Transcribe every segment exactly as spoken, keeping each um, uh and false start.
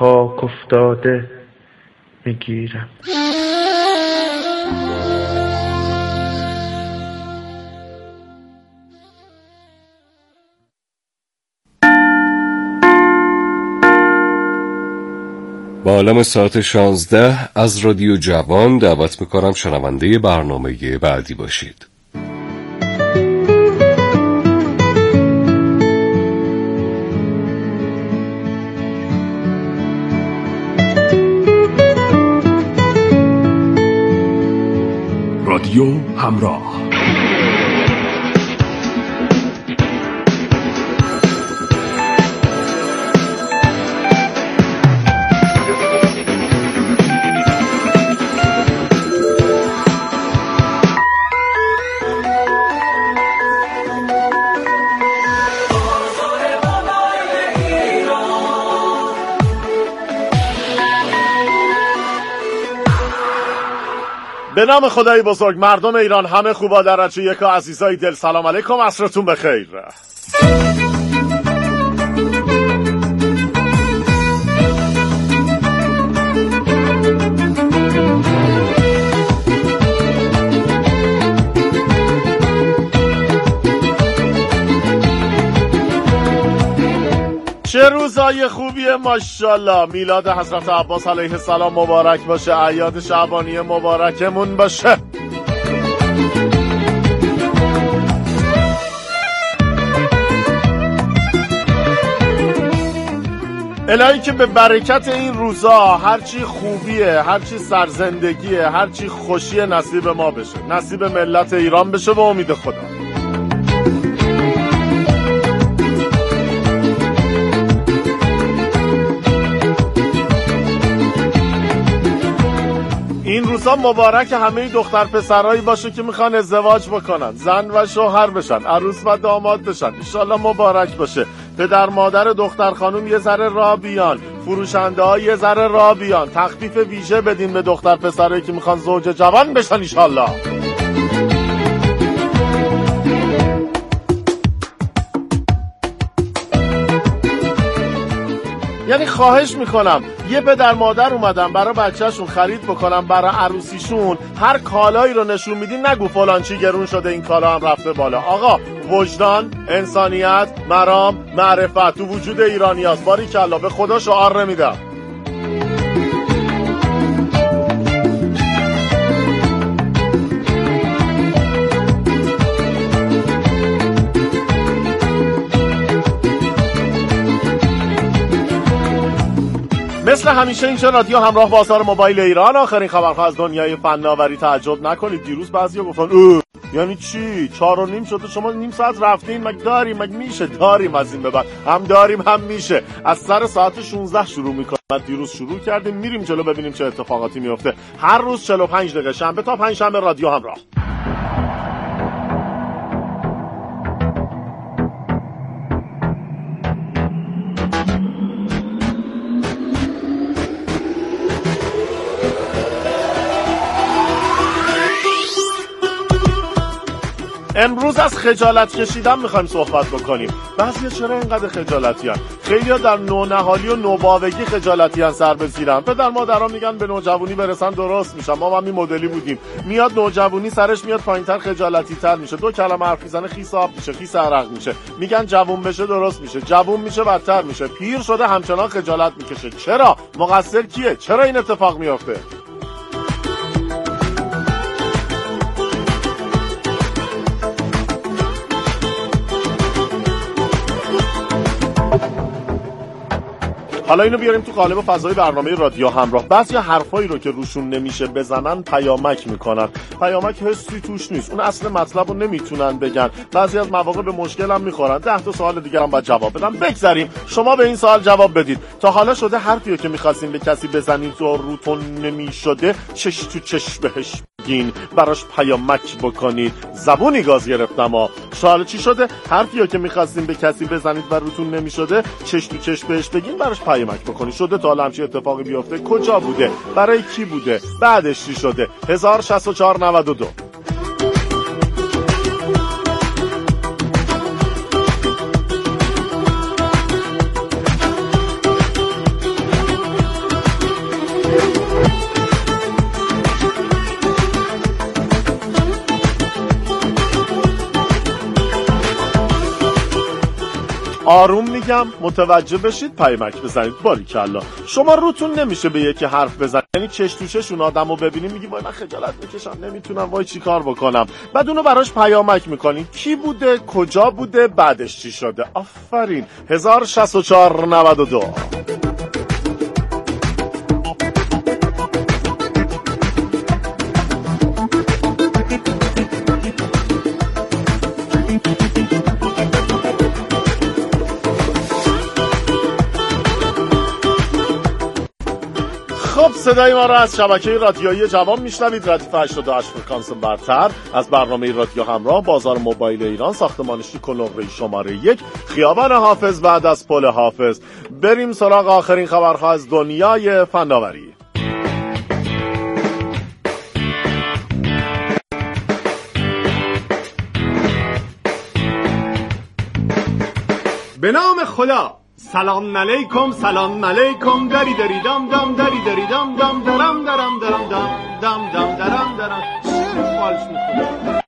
خاک افتاده میگیرم. با علم ساعت شانزده از رادیو جوان دعوت میکنم شنونده برنامه بعدی باشید. رادیو همراه. به نام خدای بزرگ، مردم ایران همه خوبا در رچه یکا عزیزای دل، سلام علیکم، عصرتون بخیر. چه روزای خوبیه ماشاءالله. میلاد حضرت عباس علیه السلام مبارک باشه، اعیاد شعبانی مبارکمون باشه. الهی که به برکت این روزا هرچی خوبیه، هرچی سرزندگیه، هرچی خوشیه نصیب ما بشه، نصیب ملت ایران بشه به امید خدا. این روزا مبارک همه دختر پسرایی باشه که میخوان ازدواج بکنن، زن و شوهر بشن، عروس و داماد بشن. انشالله مبارک باشه. پدر مادر دختر خانوم یه ذره راه بیان، فروشنده ها یه ذره راه بیان، تخفیف ویژه بدین به دختر پسرایی که میخوان زوج جوان بشن انشالله. یعنی خواهش میکنم یه پدر مادر اومدن برای بچهشون خرید بکنن برای عروسیشون، هر کالایی رو نشون میدین نگو فلان چی گرون شده این کالا هم رفته بالا. آقا وجدان، انسانیت، مرام، معرفت تو وجود ایرانی هست. باریکلا، به خدا شعار نمیدم. مثل همیشه اینجا رادیو همراه با آثار موبایل ایران، آخرین خبرها از دنیای فناوری. تعجب نکنید دیروز بعضیا گفتن اوه یعنی چی؟ چهار و نیم شده شما نیم ساعت رفتین؟ مگه داریم؟ مگه میشه؟ داریم از این به بعد، هم داریم هم میشه. از سر ساعت شانزده شروع میکنیم. دیروز شروع کردیم، میریم جلو ببینیم چه اتفاقاتی میفته. هر روز چهل و پنج دقیقه، شنبه تا پنج شنبه رادیو همراه. امروز از خجالت کشیدن میخوایم صحبت بکنیم. بعضیا چرا اینقدر خجالتیان؟ خیلیا در نونهالی و نوباوگی خجالتیان، سر به زیرن. پدر مادرها میگن به نوجوانی برسن درست میشن. ما هم این مدلی بودیم. میاد نوجوانی سرش میاد پایینتر، خجالتی تر میشه. دو کلمه حرف میزنه خیس آب میشه، خیس عرق میشه. میگن جوون بشه درست میشه، جوون میشه بدتر میشه. پیر شده همچنان خجالت میکشه. چرا؟ مقصر کیه؟ چرا این اتفاق میفته؟ حالا اینو بیاریم تو قالب فضای برنامه رادیو همراه. بعضیا حرفایی رو که روشون نمیشه بزنن پیامک میکنن. پیامک حسی توش نیست، اون اصل مطلب رو نمیتونن بگن. بعضی از مواقع به مشکل هم میخورن. ده تا سوال دیگه هم باید جواب بدم. بگذاریم شما به این سوال جواب بدید. تا حالا شده حرفی رو که میخواستین به کسی بزنید و روتون نمیشده چش تو چش بهش بگین، براش پیامک بکنید. زبونی گاز گرفتم ها. سوال چی شده؟ حرفی رو که میخواستین به کسی بزنید و روتون نمیشده چش تو چش بهش بگین، براش پیامک بکنید. شده تا حالا همچین اتفاقی بیفته؟ کجا بوده؟ برای کی بوده؟ بعدش چی شده؟ هزار و شصت و چهار نود و دو. آروم میگم متوجه بشید، پیمک بزنید. باریکلا. شما روتون نمیشه به یکی حرف بزنید، یعنی چش تو چش اون آدمو ببینی میگی وای من خجالت میکشم نمیتونم، وای چی کار بکنم، بعد اونو براش پیامک میکنین کی بوده، کجا بوده، بعدش چی شده. آفرین. هزار و شصت و چهار نود و دو. خب صدای ما را از شبکه رادیویی جوان میشنوید. ردیف هشتاد و هشت فرکانس برتر از برنامه رادیو همراه، بازار موبایل ایران، ساختمان شیک و نقره شماره یک، خیابان حافظ بعد از پل حافظ. بریم سراغ آخرین خبرها از دنیای فناوری. به نام خدا. سلام علیکم سلام علیکم دری دری دام دام دری دری دام دام درام درام درام دام دام دام درام درام. چرا فالش میکنی؟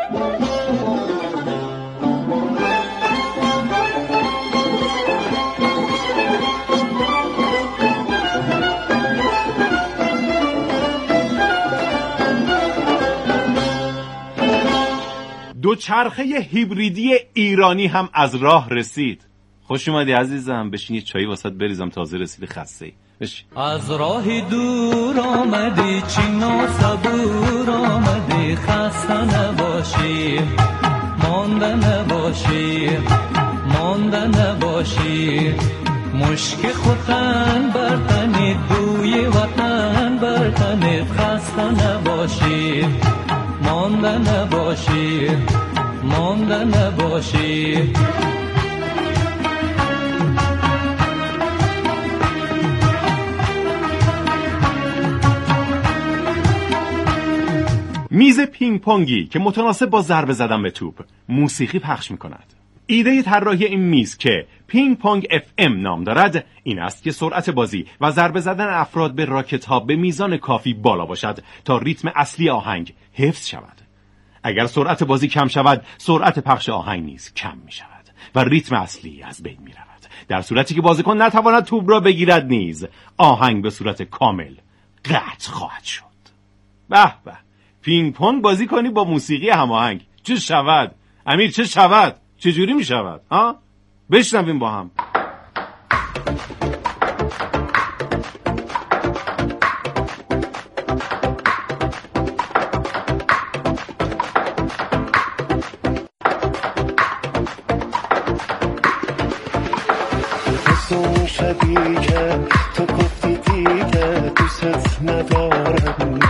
دوچرخه هیبریدی ایرانی هم از راه رسید. خوش اومدی عزیزم، بشین یه چایی واسط بریزم، تازه رسیدی خسته ای. بشین. از راه دور آمدی چین و صبور آمدی، خسته نباشی مانده نباشی مانده نباشی، مشک خوتن برتنی دوی وطن برتنی، خسته نباشی مانده نباشی مانده نباشی. میز پینگ پونگی که متناسب با ضربه زدن به توپ موسیقی پخش می‌کند. ایده طراحی این میز که پینگ پونگ اف ام نام دارد این است که سرعت بازی و ضربه زدن افراد به راکت ها به میزان کافی بالا باشد تا ریتم اصلی آهنگ حفظ شود. اگر سرعت بازی کم شود، سرعت پخش آهنگ نیز کم می شود و ریتم اصلی از بین می رود. در صورتی که بازیکن نتواند توپ را بگیرد نیز آهنگ به صورت کامل قطع خواهد شد. به به، پینگ پونگ بازی کنی با موسیقی هماهنگ، چه شود؟ امیر چه شود؟ چه جوری می شود؟ ها؟ بشنویم با هم. شبی که تو گفتی دیگه دوست ندارم،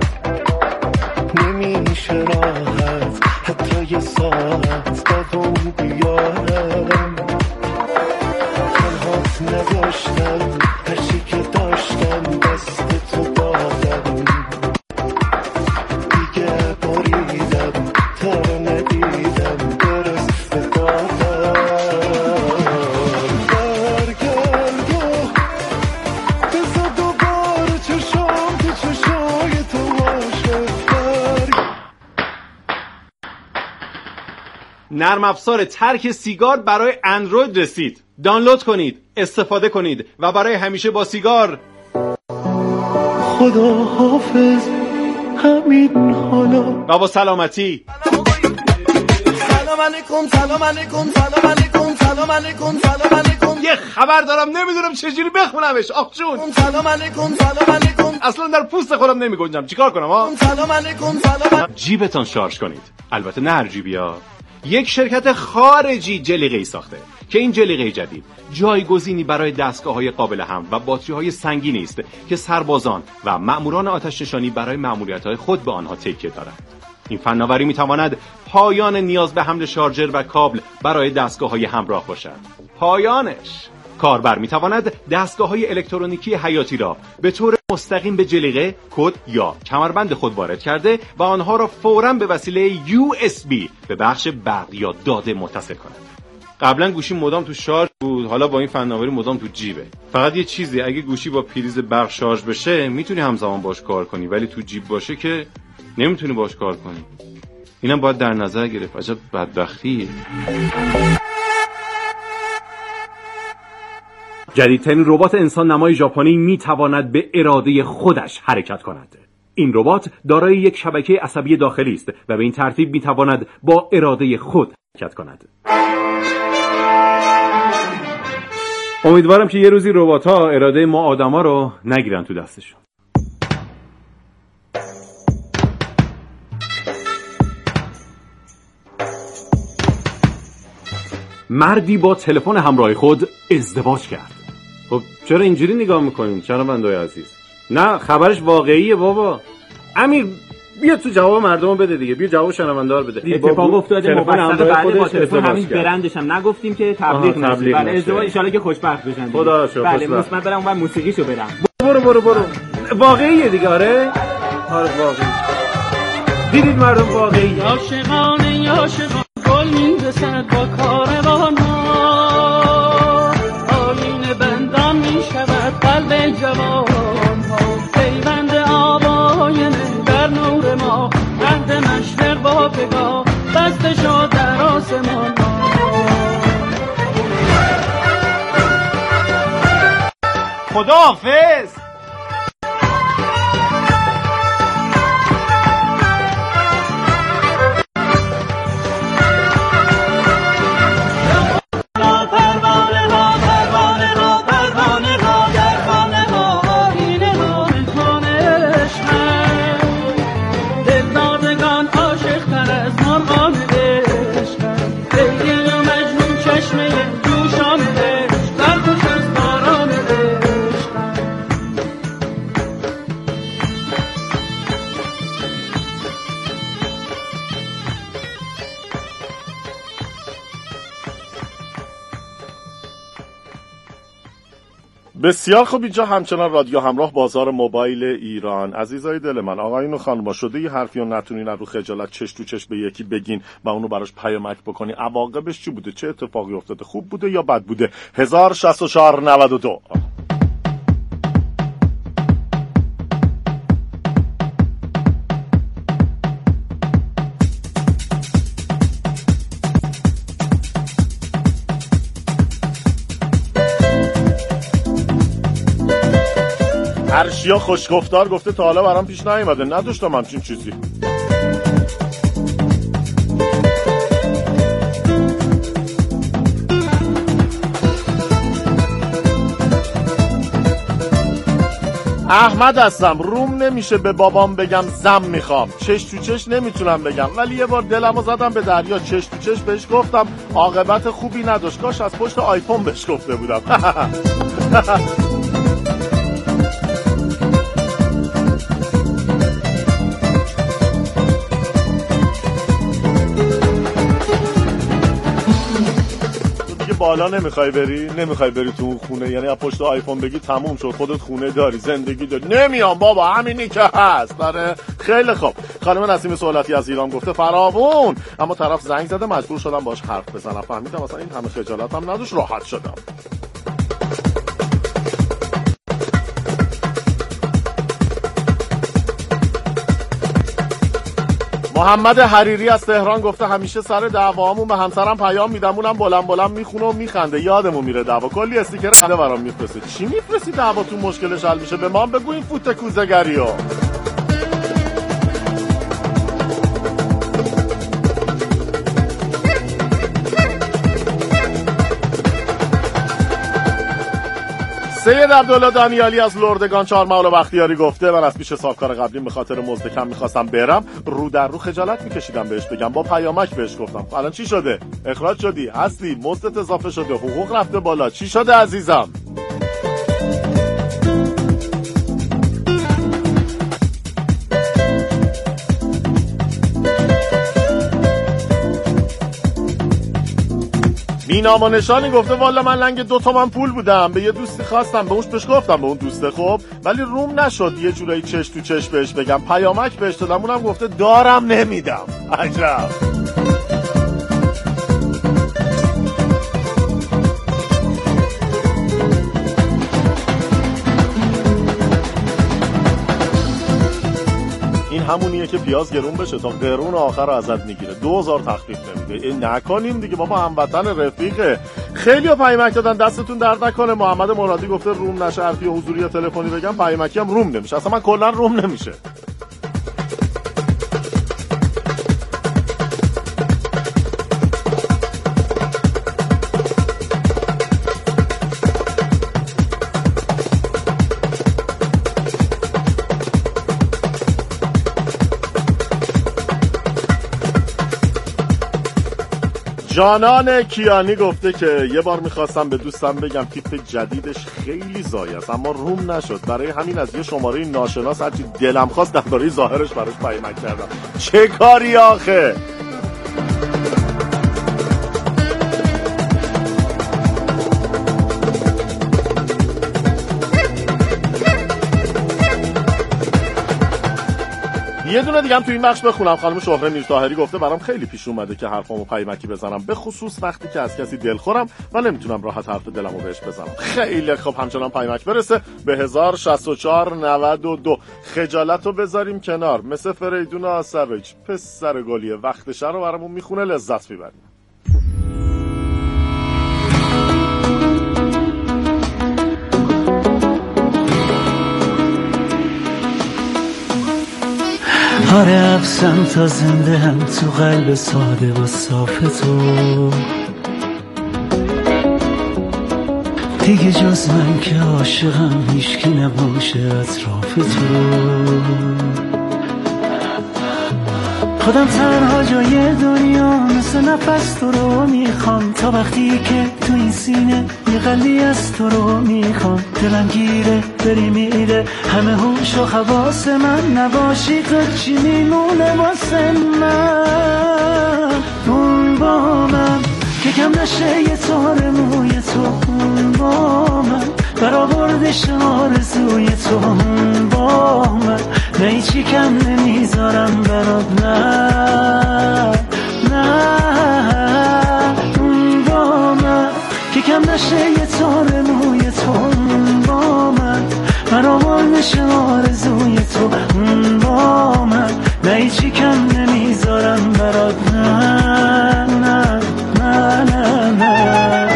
نمیشه راحت حتی یه ساعت دوم بیارم، تنهات نداشتم هرچی که داشتم دست تو دادم، دیگه بریدم تا رو ندیدم درست دادم. نرم افزار ترک سیگار برای اندروید رسید. دانلود کنید، استفاده کنید و برای همیشه با سیگار. خدا حافظ همین حالا و با سلامتی. سلام علیکم سلام علیکم سلام علیکم سلام علیکم سلام علیکم. یه خبر دارم نمیدونم چجوری بخونمش. آخ جون. سلام علیکم سلام علیکم. اصلا در پوست خودم نمیگنجم، چیکار کنم ها؟ سلام علیکم سلام. جیبتون شارژ کنید. البته نه هر جیبیا. یک شرکت خارجی جلیقه‌ای ساخته که این جلیقه جدید جایگزینی برای دستگاه‌های قابل حمل و باتری‌های سنگینی است که سربازان و مأموران آتش‌نشانی برای مأموریت‌های خود به آنها تکیه دارند. این فناوری می‌تواند پایان نیاز به حمل شارژر و کابل برای دستگاه‌های همراه باشد. پایانش کاربر می‌تواند دستگاه‌های الکترونیکی حیاتی را به طور مستقیم به جلیقه، کد یا کمربند خود وارد کرده و آنها را فوراً به وسیله یو اس بی به بخش برق یا داده متصل کند. قبلا گوشی مدام تو شارژ بود، حالا با این فناوری مدام تو جیبه. فقط یه چیزی، اگه گوشی با پریز برق شارژ بشه میتونی همزمان باش کار کنی، ولی تو جیب باشه که نمیتونی باش کار کنی. اینم باید در نظر گرفت. عجب بدبختیه. جدیدترین ربات انسان نمای ژاپنی میتواند به اراده خودش حرکت کند. این ربات دارای یک شبکه عصبی داخلی است و به این ترتیب میتواند با اراده خود حرکت کند. امیدوارم که یه روزی ربات‌ها اراده ما آدم‌ها رو نگیرن تو دستشون. مردی با تلفن همراه خود ازدواج کرد. خب چرا اینجوری نگاه میکنین شنونده‌های عزیز؟ نه خبرش واقعیه بابا. امیر بیا تو جواب مردم بده دیگه، بیا جواب شنونده‌ها بده. اتفاق افتاده موفق بعد با تلفن همین برندش هم نگفتیم که تبلیغ نشه. بله ازدواج ان شاءالله که خوشبخت بشن. خدا شکر. بله مثلا برام اون موسیقیشو برام. برو برو برو. واقعیه دیگه. آره آره واقعی. دیدید مردم واقعی. عاشقانه عاشقان گل میرسد با کاروان ها، آیین بندان میشود قلب جوان ها، پیوند آبای من در نور ما، رد مشرق با پگاه بسته شد در آسمان ها. خداحافظ. بسیار خوب. اینجا همچنان رادیو همراه، بازار موبایل ایران. عزیزای دل من، آقایون و خانوما، شده یه حرفی رو نتونین رو خجالت چش تو چش به یکی بگین و اونو براش پیامک بکنی، عواقبش چی بوده؟ چه اتفاقی افتاده؟ خوب بوده یا بد بوده؟ هزار و شصت و چهار نود و دو. ارشیا خوشگفتار گفته تا حالا برام پیش نیومده، نداشتم همچین چیزی. احمد هستم. روم نمیشه به بابام بگم زم میخوام، چش تو چش نمیتونم بگم، ولی یه بار دلمو زدم به دریا، چش تو چش بهش گفتم، عاقبت خوبی نداشت، کاش از پشت آیفون بهش گفته بودم. بالا نمیخوای بری، نمیخوای بری تو اون خونه، یعنی از پشت آیفون بگی تموم شد، خودت خونه داری، زندگی داری. نمیام بابا، همینی که هست. داره خیلی خوب. خانم نسیم سوالاتی از ایران گفته فراوون، اما طرف زنگ زده مجبور شدم باش حرف بزنم، فهمیدم مثلا این همه خجالت هم نداشت، راحت شدم. محمد حریری از تهران گفته همیشه سر دعوامون به همسرم پیام میدم، اونم بلند بلند میخونه و میخنده، یادمون میره دعوا، کلی استیکر خنده برام میفرسته. چی میفرستی دعواتون مشکلش حل میشه؟ به ما هم بگو این فوت کوزه‌گریو. سید عبدالله دانیالی از لردگان چهارمحال بختیاری گفته من از پیش صاحبکار قبلیم به خاطر مزد کم میخواستم برم، رو در رو خجالت میکشیدم بهش بگم، با پیامک بهش گفتم. الان چی شده؟ اخراج شدی، هستی، مزدت اضافه شده، حقوق رفته بالا، چی شده عزیزم؟ بینام و نشانی گفته والا من لنگ دو تومن پول بودم، به یه دوستی خواستم، به اونش بهش گفتم، به اون دوسته خب، ولی روم نشد یه جورایی چش تو چش بهش بگم، پیامک بهش دادم، اونم گفته دارم نمیدم. عجب. این همونیه که پیاز گرون بشه تا قرون آخر رو ازت میگیره، دو هزار تخفیف نمیده. این نکنیم دیگه بابا، هموطن رفیقه. خیلی ها پیامک دادن، دستتون درد نکنه. محمد مرادی گفته روم نشه حرفی حضوری یا تلفنی بگم، پیامکی هم روم نمیشه. اصلا من کلا روم نمیشه. جانان کیانی گفته که یه بار میخواستم به دوستم بگم تیپ جدیدش خیلی زایی است اما روم نشد، برای همین از یه شماره ناشناس هرچی دلم خواست درباره ظاهرش براش پیامک کردم. چه کاری آخه؟ یه دونه دیگه هم تو این بخش بخونم. خانم شهره میرطاهری گفته برام خیلی پیش اومده که حرفامو پیامکی بزنم، به خصوص وقتی که از کسی دلخورم و نمیتونم راحت حرف دلمو بهش بزنم. خیلی خب، همچنان پیامک برسه به هزار و شصت و چهار نود و دو. خجالتو بذاریم کنار، مثل فریدون آسرایچ پسر گلیه، وقتشه رو برامون میخونه، لذت میبریم. آره افسم تا زنده هم تو قلب ساده و صاف تو، دیگه جز من که عاشقم هیچکی نباشه اطراف تو. خودم تنها جای دنیا مثل نفس تو رو میخوام، تا وقتی که تو این سینه یه قلبی از تو رو میخوام. دلم گیره بری میره همه هوش و حواس من، نباشی تو چی میمونه واسه من؟ اون با من که کم نشه یه تار موی تو، اون با من برآوردش آرزوی تو، اون با من نه هیچی کم نمیذارم برات، نه نه. اون با من که کم نشه یه تار موی تو، اون با من برآوردش آرزوی تو، اون با من نه هیچی کم نمیذارم برات، نه نه نه نه نه.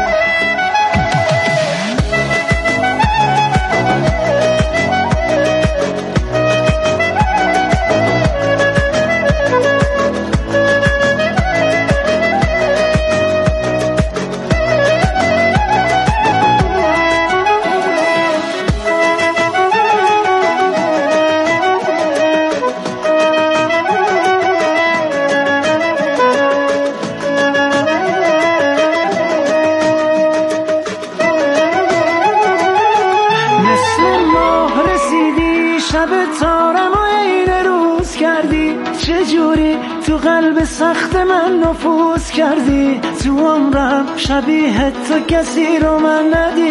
سخت من نفوذ کردی تو عمرم، شبیه تو کسی رو من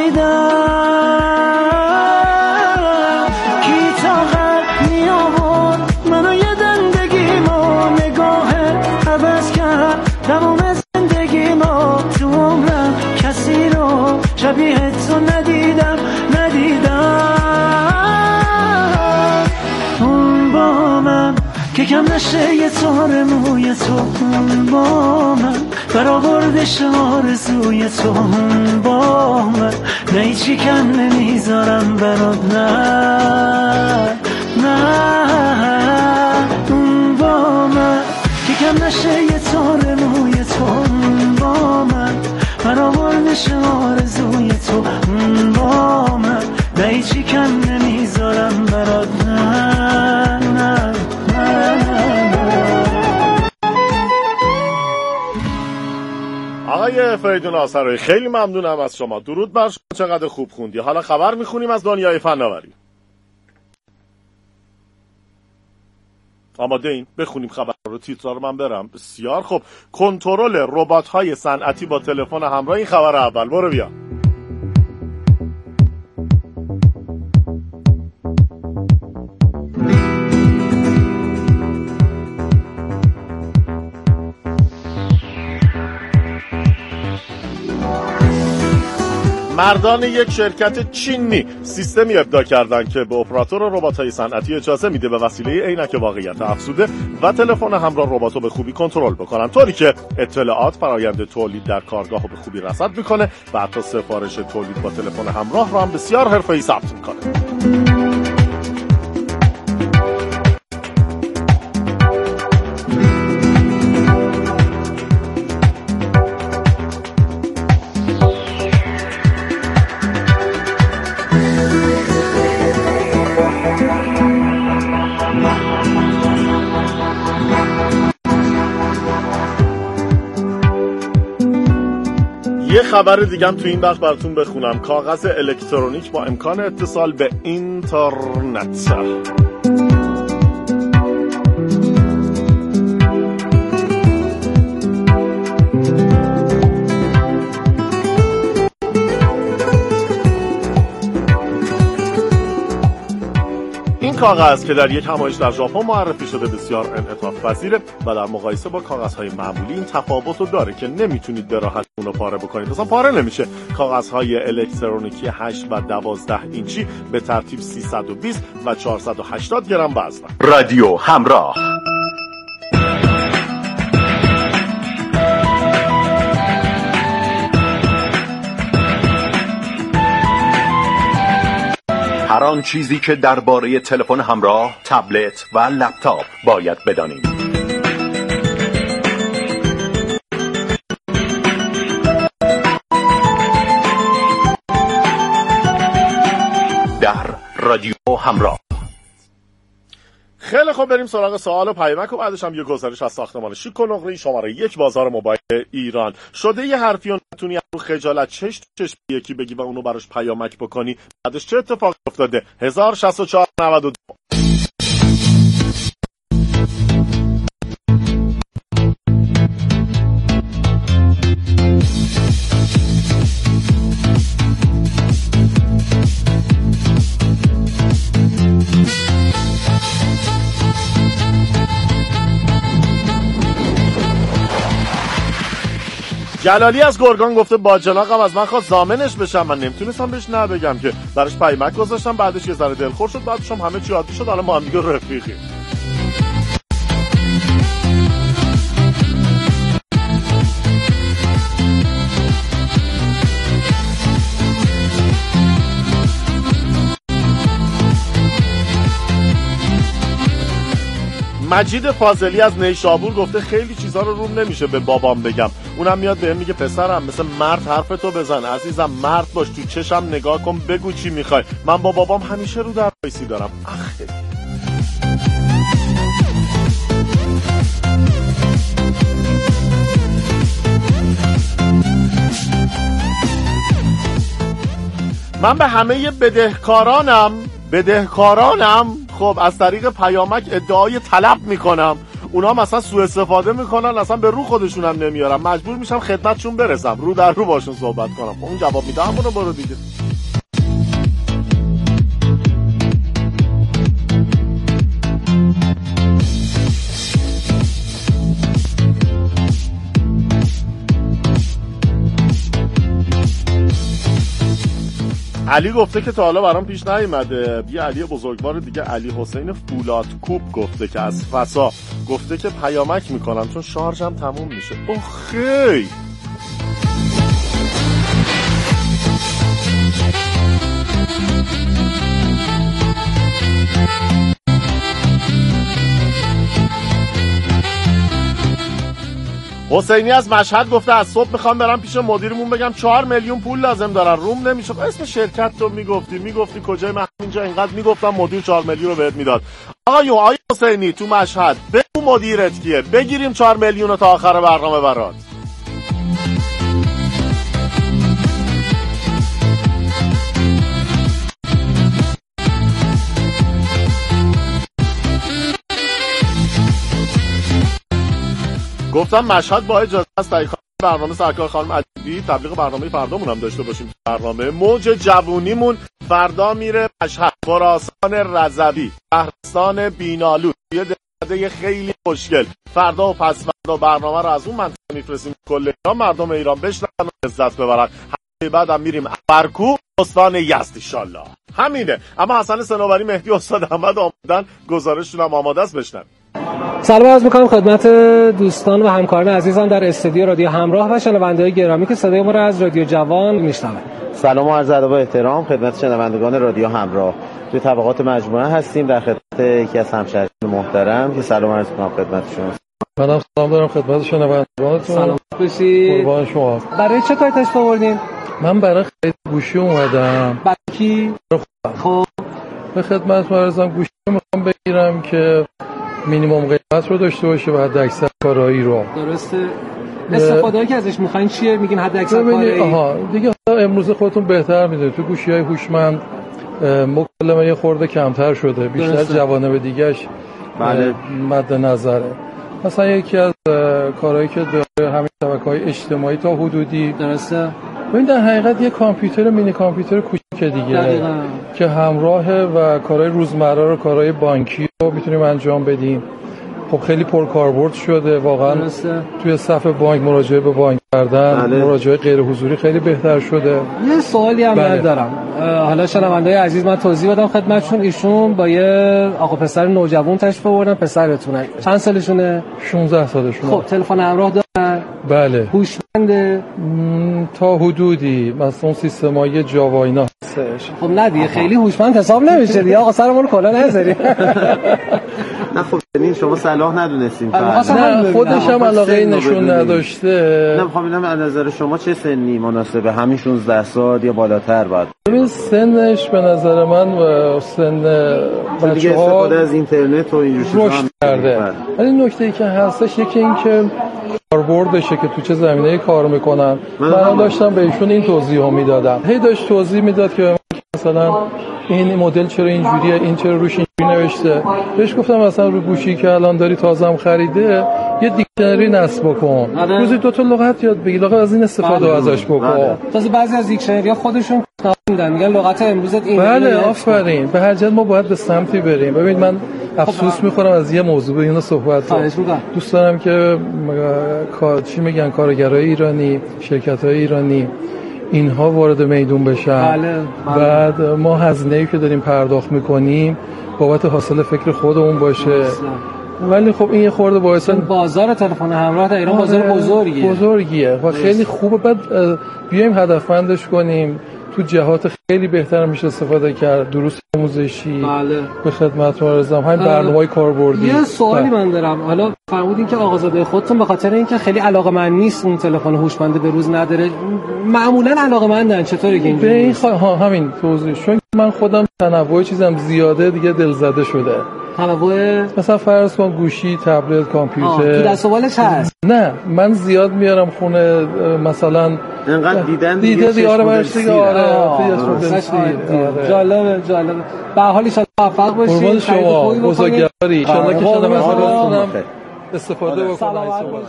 ندیدم. کی طاقت می آورد منو یه دندگیمو، نگاهت عوض کرد تمام زندگیمو. تو عمرم کسی رو شبیه تو ندیدم ندیدم. اون با من که کم نشه یه تار موی تو، اون با من برآوردش آرزوی تو، اون با من نه هیچی کم نمیذارم برات، نه نه. اون با من که کم نشه یه تار موی تو، اون با من برآوردش آرزوی تو، اون با من نه هیچی کم نمیذارم برات، نه نه. آقای فریدون آسرایی خیلی ممنونم از شما، درود بر شما، چقدر خوب خوندی. حالا خبر میخونیم از دنیای فناوری. آماده این؟ بخونیم خبر رو، تیترا رو من برم. بسیار خوب. کنترل ربات‌های صنعتی با تلفن همراه، این خبر اول. برو بیا. مردان یک شرکت چینی سیستمی ابداع کردند که به اپراتور ربات‌های صنعتی اجازه میده به وسیله عینک واقعیت افزوده و تلفن همراه رباتو به خوبی کنترل بکنن، طوری که اطلاعات فرآیند تولید در کارگاه رو به خوبی رصد میکنه و حتی سفارش تولید با تلفن همراه رو هم بسیار حرفه‌ای ثبت میکنه. یه خبر دیگه هم تو این بخش براتون بخونم. کاغذ الکترونیک با امکان اتصال به اینترنت. این کاغذ که در یک همایش در ژاپن معرفی شده بسیار انعطاف پذیره و در مقایسه با کاغذهای معمولی این تفاوت رو داره که نمیتونید به راحتی اون رو پاره بکنید. مثلا پاره نمیشه. کاغذهای الکترونیکی هشت و دوازده اینچی به ترتیب سیصد و بیست و چهارصد و هشتاد گرم وزن. رادیو همراه. هر آن چیزی که درباره تلفن همراه، تبلت و لپتاپ باید بدانید. در رادیو همراه. خیلی خوب، بریم سراغ سوال و پیامک و بعدش هم یه گزارش از ساختمان شیک و نقره شماره یک بازار موبایل ایران. شده یه حرفی و نتونی رو خجالت چش تو چشم یکی بگی و اونو براش پیامک بکنی، بعدش چه اتفاقی افتاده؟ هزار و شصت و چهار نود و دو. جلالی از گرگان گفته با جناقم از من خواست ضامنش بشم، من نمیتونستم بهش نه بگم که براش پیامک گذاشتم، بعدش یه ذره دلخور شد، بعدش هم همه چی عادی شد، حالا ما هم دیگه رفیقیم. مجید فاضلی از نیشابور گفته خیلی چیزها رو روم نمیشه به بابام بگم، اونم میاد بهم میگه پسرم مثل مرد حرف تو بزن، عزیزم مرد باش، تو چشم نگاه کن بگو چی میخوای. من با بابام همیشه رو در وایسی دارم. آخه من به همه بدهکارانم بدهکارانم خب از طریق پیامک ادعای طلب میکنم. اونا مثلا سوء استفاده میکنن، اصلا به رو خودشونم نمیارم، مجبور میشم خدمتشون برسم، رو در رو باشون صحبت کنم. خب اون جواب میده همونو برو دیگه. علی گفته که تا حالا برام پیش نیومده. یه علی بزرگوار دیگه، علی حسین فولاد کوب گفته که از فسا گفته که پیامک میکنم چون شارژم تموم میشه. اوخی حسینی از مشهد گفته از صبح میخوام برم پیش مدیرمون بگم چهار میلیون پول لازم دارن، روم نمیشه. اسم شرکت رو میگفتی میگفتی کجای من اینجا اینقدر میگفتم مدیر چهار میلیون رو بهت میداد. آقا آقای حسینی تو مشهد بگو مدیرت کیه، بگیریم چهار میلیون رو تا آخر برنامه برات. گفتم مشهد با اجازه است در برنامه سرکار خانم عجیبی تبلیغ برنامه فردامون هم داشته باشیم. برنامه موج جوونیمون فردا میره مشهد، خراسان رضوی، شهرستان بینالود، یه دهده خیلی خوشگل. فردا و پس فردا برنامه رو از اون منطقه میفرستیم کل ایران، مردم ایران بشنون و لذت ببرن. بعدم میریم برکو استان یزد ان شاءالله. همینه. اما حسن صنوبری، مهدی استاد احمد آمدن، گزارششون هم آماده است، بشنویم. سلام عرض می‌کنم خدمت دوستان و همکاران عزیزم در استودیو رادیو همراه و شنونده‌های گرامی که صدای ما را از رادیو جوان میشنوند. سلام و عرض ادب و احترام خدمت شنوندگان رادیو همراه. توی طبقات مجموعه هستیم در خدمت یکی از همشهریان محترم که سلام عرض می‌کنم خدمتشون. منم سلام دارم خدمت شنوندگانتون. سلام باشید. قربان شما. برای چه کاری تشریف آوردین؟ من برای خرید گوشی اومدم. برای کی؟ خب به خدمت عرضم گوشی میخوام بگیرم که مینیمم قیمت رو داشته باشه و حد اکثر کارایی رو. درسته. استفاده‌ای که ازش می‌خواین چیه؟ میگین حد اکثر کارایی. آها دیگه امروز خودتون بهتر میدونید تو گوشی‌های هوشمند مکالمه یه خورده کمتر شده، بیشتر جوانب دیگه‌اش بله مد نظره. مثلا یکی از کارهایی که داره همین شبکه‌های اجتماعی تا حدودی درسته. ببین در حقیقت یه کامپیوتر مینی کامپیوتر کوچیک دیگه دقیقاً. که همراهه و کارهای روزمره رو، کارهای بانکی رو میتونیم انجام بدیم. خب خیلی پرکاربرد شده واقعا. درسته. توی صف بانک مراجعه به بانک کردن، بله. مراجعه غیر حضوری خیلی بهتر شده. یه سوالی هم بله. دارم. حالا شنونده‌های عزیز من توضیح بدم خدمتشون. ایشون با یه آقا پسر نوجوان تشریف آوردن. پسرتونه چند سالشونه؟ شانزده سالشونه. خب تلفن همراه دارن؟ بله. هوشمنده؟ تا حدودی مثلا سیستمای جاوا اینا هستش. خب نه دیگه خیلی هوشمند حساب نمیشه دیگه آقا، سرمون رو کلا نذارید. نه خب این شما صلاح ندونستین. نه خودش هم علاقه نشون نداشته. نه میخوام ببینم از نظر شما چه سنی مناسبه؟ همین شانزده سال یا بالاتر بعد؟ ببین سنش به نظر من و سن بچه‌ها استفاده از اینترنت و این چیزا رشد کرده. ولی نکته‌ای که هستش یکی این که کاربردشه که تو چه زمینه‌ای کار میکنن. من داشتم به ایشون این توضیحو میدادم. هی داشت توضیح میداد که مثلا این مدل چرا اینجوریه، این چرا روش اینجوری نوشته. بهش گفتم مثلا رو گوشی که الان داری تازه‌ام خریده یه دیکشنری نصب بکن، روزی دو تا لغت یاد بگیر، لغت از این استفاده ازش بکن. تازه بعضی از دیکشنری‌ها خودشون میدن میگن لغت امروزت این. بله آفرین. به هر جهت ما باید به سمتی بریم. ببین من افسوس میخورم از یه موضوع به اینا صحبت کنم. دوست دارم که چی میگن کارگرای ایرانی، شرکت‌های ایرانی اینها وارد میدون بشن. بله، بله. بعد ما هزینه‌ای که داریم پرداخت میکنیم بابت حاصل فکر خودمون باشه. اصلا. ولی خب این یه خورده باعث بازار تلفن همراه در ایران بازار بزرگیه بزرگیه و خیلی خوبه. بعد بیایم هدفمندش کنیم. تو جهات خیلی بهتر میشه استفاده کرد. دروس آموزشی بله. به خدمت عرضم همین برنامه‌های کاربردی. یه سوالی من دارم. حالا فرمودین که آقازاده خودتون به خاطر اینکه خیلی علاقه‌مند نیست اون تلفن هوشمند به روز نداره، معمولا علاقه‌مندن چطوره که اینجوری؟ به این خ... ها همین توضیح. چون من خودم تنوع چیزم زیاده دیگه دلزده شده. تنوع مثلا فرض کن گوشی، تبلت، کامپیوتر. تو دست و بالش هست؟ نه من زیاد میارم خونه مثلا انقدر دیدن دیده دیاره برش دیگه. آره جالبه جالبه. به هر حال ان شاء الله موفق باشید. قربان شما بزرگواری. ان شاء الله که شما مثلا استفاده بکنید.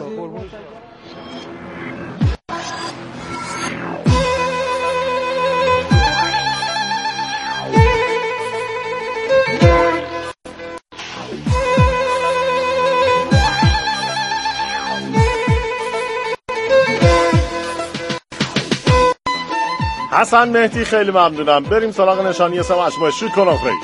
حسن مهدی خیلی ممنونم. بریم سراغ نشانی اسم مجموعه شوت کنم خیلی.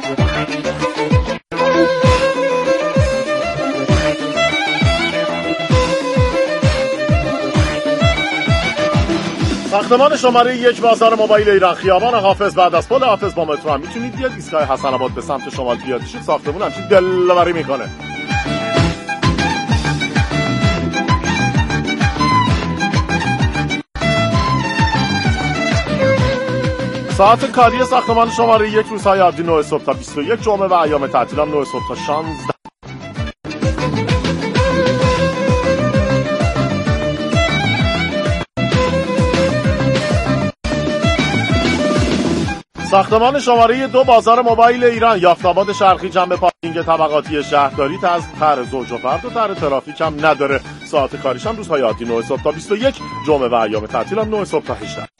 ساختمان شماره یک بازار موبایل ایران، خیابان حافظ بعد از پل حافظ با مترو هم میتونید یه ایستگاه حسن آباد به سمت شمال پیاده شید. ساختمون همچین دلبری میکنه. ساعت کاری ساختمان شماره یک روزهای عادی نه صبح تا بیست و یک، جمعه و ایام تعطیلات نه صبح تا شانزده. ساختمان شماره دو بازار موبایل ایران، یافت‌آباد شرقی، جنب پارکینگ طبقاتی شهرداری، از طرح زوج و فرد و طرح ترافیک هم نداره. ساعت کاریش هم روزهای عادی نه صبح تا بیست و یک، جمعه و ایام تعطیلات نه صبح تا هجده.